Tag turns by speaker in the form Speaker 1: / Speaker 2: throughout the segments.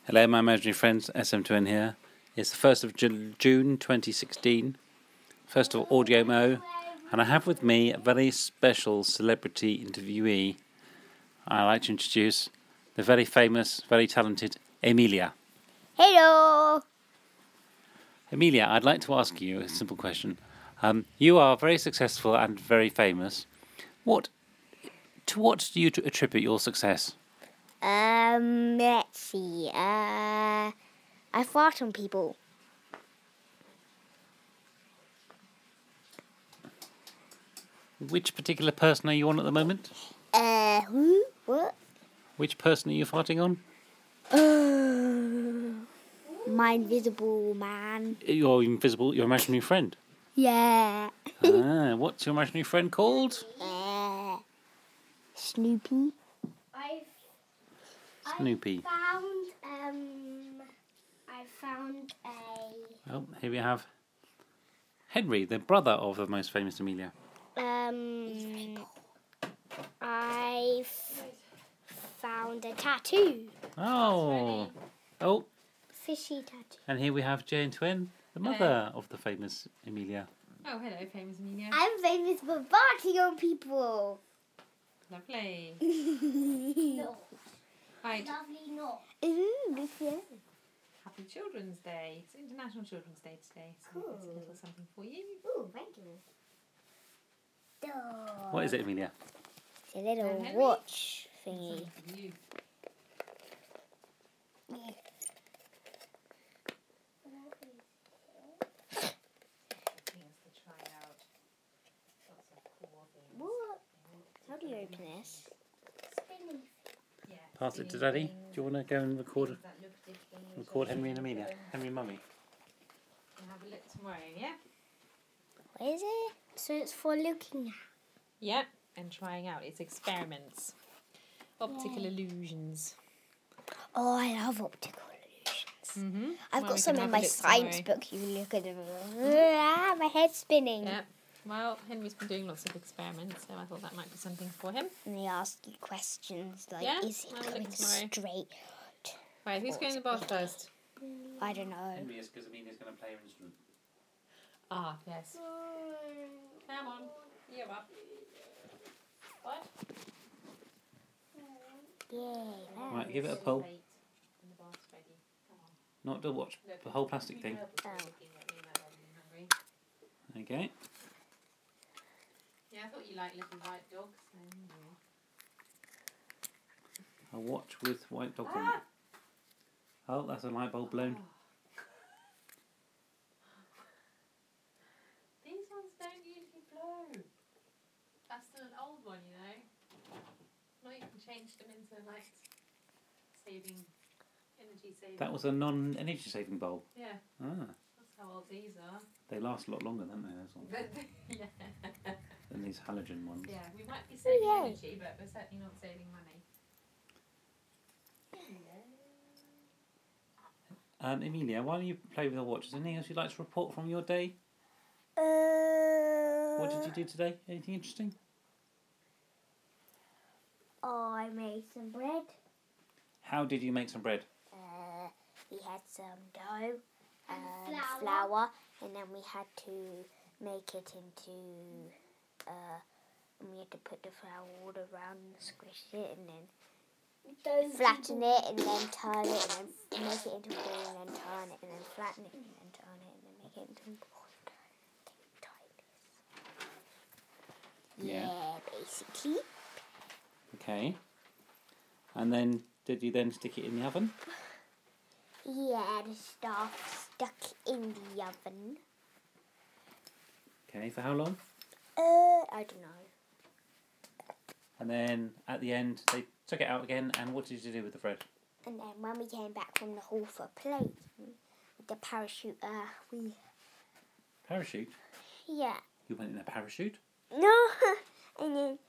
Speaker 1: Hello, my imaginary friends, SM Twin here. It's the 1st of June 2016, 1st of Audio Mo, and I have with me a very special celebrity interviewee. I'd like to introduce the very famous, very talented Emilia.
Speaker 2: Hello!
Speaker 1: Emilia, I'd like to ask you a simple question. You are very successful and very famous. To what do you attribute your success?
Speaker 2: Let's see. I fart on people.
Speaker 1: Which particular person are you on at the moment?
Speaker 2: Who? What?
Speaker 1: Which person are you farting on?
Speaker 2: My invisible man.
Speaker 1: Your imaginary friend.
Speaker 2: Yeah.
Speaker 1: What's your imaginary friend called?
Speaker 2: Snoopy.
Speaker 1: Snoopy.
Speaker 2: I found a...
Speaker 1: Well, here we have Henry, the brother of the most famous Emilia.
Speaker 2: I found a tattoo.
Speaker 1: Oh.
Speaker 2: Fishy tattoo.
Speaker 1: And here we have Jane Twin, the mother of the famous Emilia.
Speaker 3: Oh, hello, famous Emilia.
Speaker 2: I'm famous for farting on people.
Speaker 3: Lovely.
Speaker 2: No.
Speaker 3: Right.
Speaker 2: Lovely not. Ooh, yeah.
Speaker 3: Happy Children's Day. It's International Children's Day today, so
Speaker 2: Cool.
Speaker 3: there's a little something for you.
Speaker 2: Ooh, thank you.
Speaker 1: What is it, Emilia?
Speaker 2: It's a little
Speaker 3: Henry?
Speaker 2: watch thingy.
Speaker 3: Something for you. Things to try out. Lots of cool things.
Speaker 2: What? How do you open this?
Speaker 3: Yeah.
Speaker 1: Pass it to
Speaker 3: spinning
Speaker 1: Daddy.
Speaker 3: things,
Speaker 1: Do you want to go and record
Speaker 3: things that look different.
Speaker 1: Record Henry and Emilia? Henry and Mummy.
Speaker 3: We'll have a look tomorrow, yeah?
Speaker 2: What is it? So it's for looking at.
Speaker 3: Yeah, and trying out. It's experiments. Optical
Speaker 2: Yay.
Speaker 3: illusions.
Speaker 2: Oh, I love optical illusions.
Speaker 3: Mm-hmm.
Speaker 2: I've
Speaker 3: Well,
Speaker 2: got
Speaker 3: we
Speaker 2: some
Speaker 3: can
Speaker 2: in
Speaker 3: have a
Speaker 2: my
Speaker 3: look
Speaker 2: science
Speaker 3: tomorrow.
Speaker 2: book. You look at them. My head's spinning.
Speaker 3: Yeah. Well, Henry's been doing lots of experiments, so I thought that might be something for him.
Speaker 2: And they ask you questions like,
Speaker 3: Yeah,
Speaker 2: is it
Speaker 3: I'll look
Speaker 2: going
Speaker 3: tomorrow.
Speaker 2: straight?
Speaker 3: Right, who's going to the bath first?
Speaker 2: I don't know.
Speaker 1: Henry is because Emilia's going to play her instrument.
Speaker 3: Ah, yes. Come on, you're up. What?
Speaker 2: Yeah.
Speaker 1: Right, give it a pull.
Speaker 3: Late, and the bath's ready. Come on.
Speaker 1: Not the watch, the whole plastic thing.
Speaker 2: Oh.
Speaker 3: Looking at me like I'm hungry.
Speaker 1: Okay.
Speaker 3: Yeah, I thought you liked little white dogs. So anyway.
Speaker 1: A watch with white dogs on it. Oh, that's a light bulb blown.
Speaker 3: These ones don't usually blow. That's still an old one, you know. Not even changed them into like saving, energy saving.
Speaker 1: That was a non-energy saving bulb.
Speaker 3: Yeah,
Speaker 1: Ah,
Speaker 3: that's how old these are.
Speaker 1: they last a lot longer, don't they? Those ones,
Speaker 3: Yeah.
Speaker 1: than these halogen ones.
Speaker 3: Yeah, we might be saving
Speaker 2: Yay.
Speaker 3: energy, but we're certainly not saving money.
Speaker 1: Emilia, why don't you play with the watch? Is there anything else you'd like to report from your day? What did you do today? Anything interesting?
Speaker 2: Oh, I made some bread.
Speaker 1: How did you make some bread?
Speaker 2: We had some dough and flour, and then we had to make it into. And we had to put the flour all around and squish it, and then flatten it, and then turn it, and then make it into a ball, and then turn it, and then flatten it, and then turn it, and then make it into a ball.
Speaker 1: Yeah.
Speaker 2: Basically.
Speaker 1: Okay. And then, did you then stick it in the oven?
Speaker 2: Yeah, the stuff stuck in the oven.
Speaker 1: Okay, for how long?
Speaker 2: I don't know.
Speaker 1: And then, at the end, they took it out again, and what did you do with the bread?
Speaker 2: And then when we came back from the hall for play with the parachute,
Speaker 1: Parachute?
Speaker 2: yeah,
Speaker 1: You went in a parachute?
Speaker 2: no, and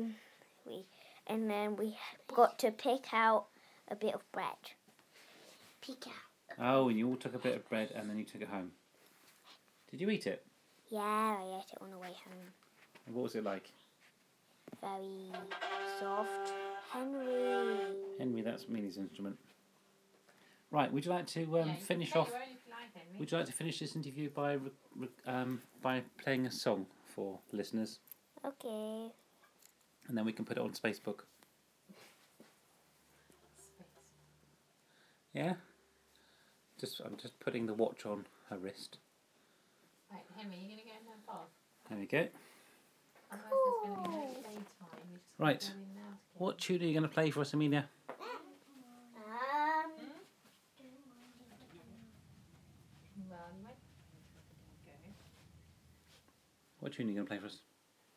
Speaker 2: then we got to pick out a bit of bread. Pick out.
Speaker 1: Oh, and you all took a bit of bread, and then you took it home. Did you eat it?
Speaker 2: Yeah, I ate it on the way home.
Speaker 1: And what was it like?
Speaker 2: Very soft. Henry.
Speaker 1: Henry, that's Millie's instrument. Right, would you like to
Speaker 3: Yeah, you can
Speaker 1: finish
Speaker 3: play
Speaker 1: off?
Speaker 3: your own if you like, Henry.
Speaker 1: Would you like to finish this interview by playing a song for listeners,
Speaker 2: Okay.
Speaker 1: and then we can put it on Facebook?
Speaker 3: Space.
Speaker 1: Yeah. I'm just putting the watch on her wrist.
Speaker 3: Right, Henry, you're going to go in that bath?
Speaker 1: There we go.
Speaker 3: Otherwise there's going to be no playtime. You just
Speaker 1: Right.
Speaker 3: gotta go in now to get
Speaker 1: What tune are you going to play for us, Amelia?
Speaker 3: Well, you might go.
Speaker 1: What tune are you going to play for us?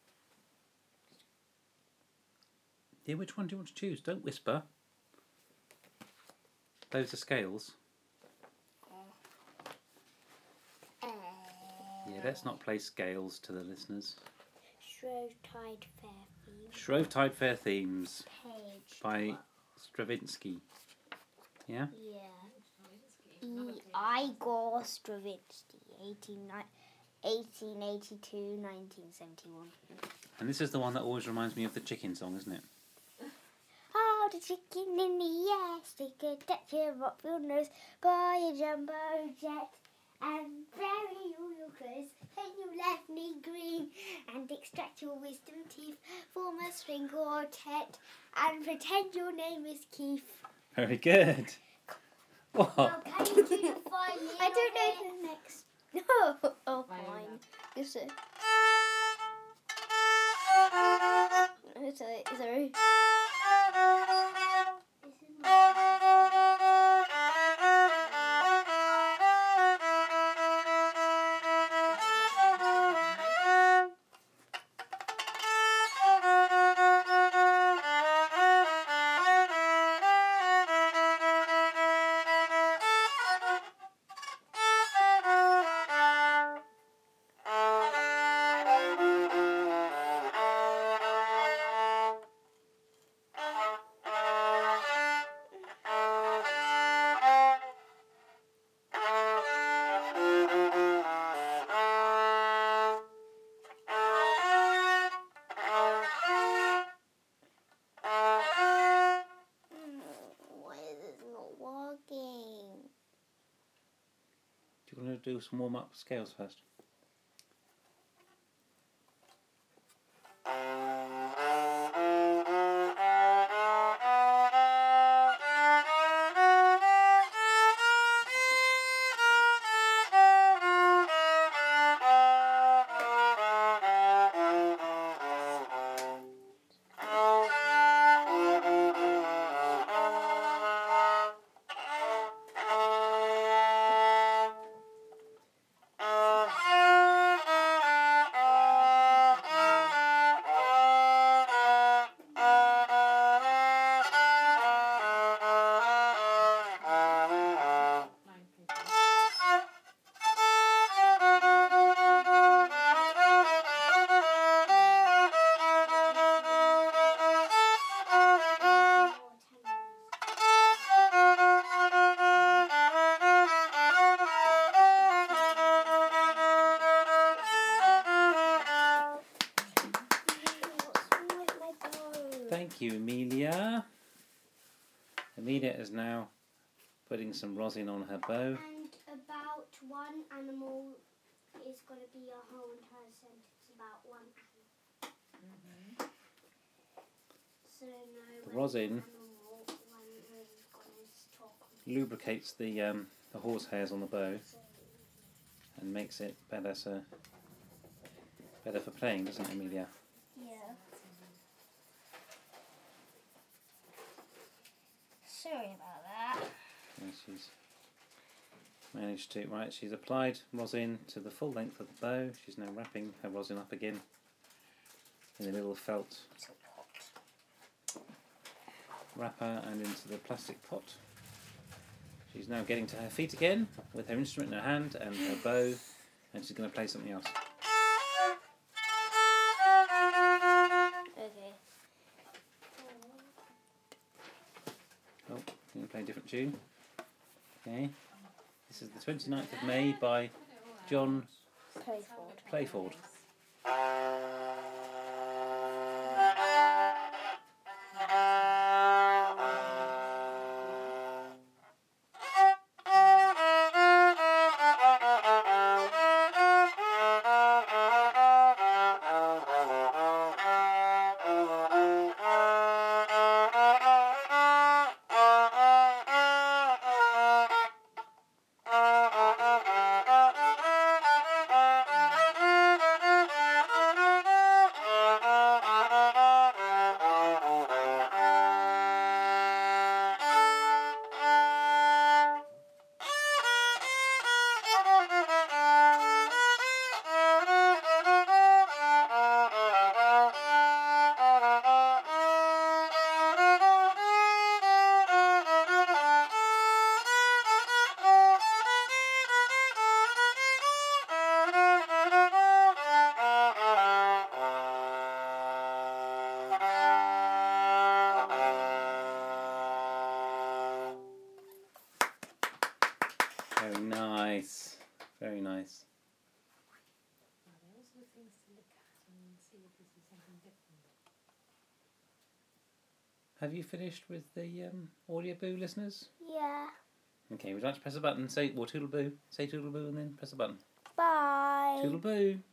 Speaker 1: Yeah, which one do you want to choose? Don't whisper. Those are scales. Yeah, let's not play scales to the listeners.
Speaker 2: Shrovetide Fair Theme.
Speaker 1: Shrovetide Fair Themes
Speaker 2: Page.
Speaker 1: by Stravinsky. Yeah?
Speaker 2: Yeah. Igor Stravinsky, 1882, 1971.
Speaker 1: And this is the one that always reminds me of the chicken song, isn't it?
Speaker 2: Oh, the chicken in the air, stick a texture up your nose, buy a jumbo jet, and bury all your clothes. Then you left me green, and extract your wisdom teeth, form a string quartet, and pretend your name is Keith.
Speaker 1: Very good. What?
Speaker 2: Now, can you do the violin? I don't know the next. No. Oh, fine. Just a. Sorry. Why is this not working?
Speaker 1: Do you want to do some warm-up scales first? Thank you, Amelia. Amelia is now putting some rosin on her bow.
Speaker 2: And about one animal is going to be a whole entire sentence about one animal. So no.
Speaker 1: The rosin
Speaker 2: animal, one is going to talk.
Speaker 1: lubricates the horse hairs on the bow and makes it better for playing, doesn't it, Amelia?
Speaker 2: Yeah. Sorry about that.
Speaker 1: Yeah, she's managed to, right, she's applied rosin to the full length of the bow. She's now wrapping her rosin up again in a little felt wrapper and into the plastic pot. She's now getting to her feet again with her instrument in her hand and her bow, and she's going to play something else.
Speaker 2: Okay.
Speaker 1: Oh, I'm going to play a different tune. Okay. This is the 29th of May by John Playford. Very nice. Very nice.
Speaker 3: Well, there are also things to look at and see if this is something different.
Speaker 1: Have you finished with the Audio Boo, listeners?
Speaker 2: Yeah.
Speaker 1: Okay, would you like to press a button? Say, well, toodle boo. Say toodle boo and then press a button.
Speaker 2: Bye.
Speaker 1: Toodle boo.